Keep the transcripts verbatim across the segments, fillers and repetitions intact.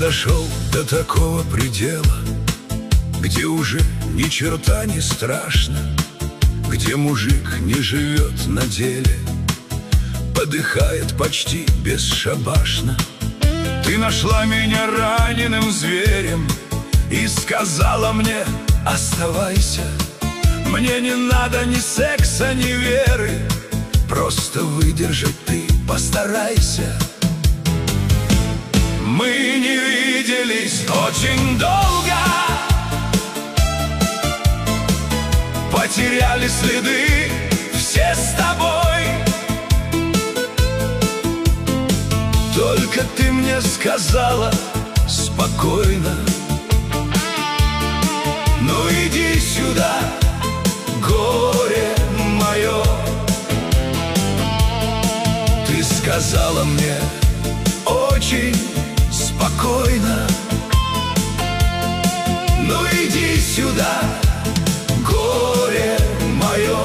дошел до такого предела, где уже ни черта не страшно, где мужик не живет на деле, подыхает почти бесшабашно. Ты нашла меня раненым зверем и сказала мне: оставайся. Мне не надо ни секса, ни веры, просто выдержать ты постарайся. Мы не виделись очень долго, потеряли следы все с тобой. Только ты мне сказала спокойно: ну иди сюда, горе мое. Ты сказала мне очень спокойно: ну иди сюда, горе мое.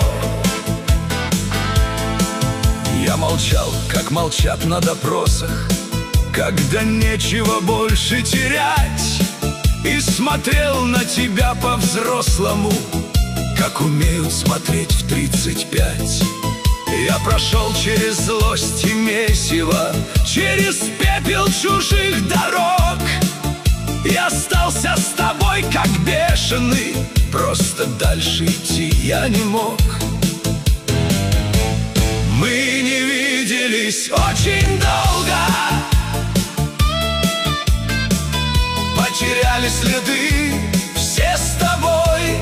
Я молчал, как молчат на допросах, когда нечего больше терять, и смотрел на тебя по-взрослому, как умеют смотреть в тридцать пять. Я прошел через злость и месиво, через пепел чужих дорог, и остался с тобой как бешеный, просто дальше идти я не мог. Мы не виделись очень долго, потеряли следы все с тобой.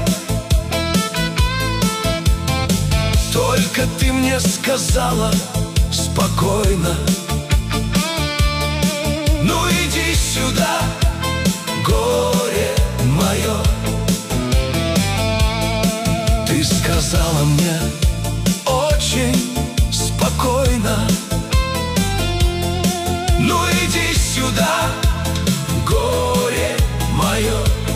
Только ты мне сказала спокойно: ну иди сюда, горе мое. Ты сказала мне очень спокойно: ну иди сюда, горе мое.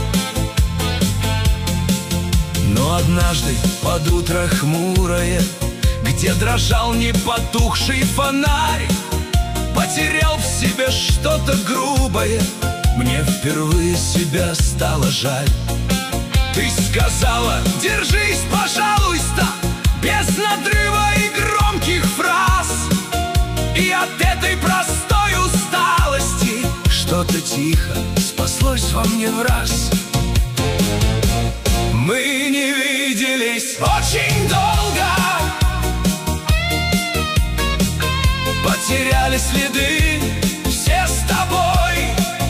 Но однажды под утро хмурое, где дрожал непотухший фонарь, потерял в себе что-то грубое, мне впервые себя стало жаль. Ты сказала: держись, пожалуйста, без надрыва и громких фраз. И от этой простой усталости что-то тихо спаслось во мне враз. Мы не виделись очень долго, потеряли следы все с тобой.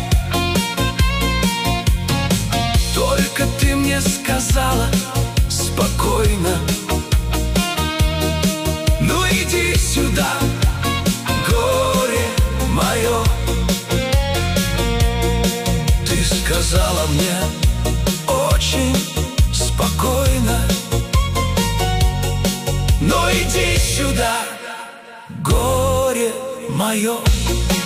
Только ты мне сказала спокойно: ну иди сюда, горе мое. Ты сказала мне очень спокойно: ну иди сюда, горе мое.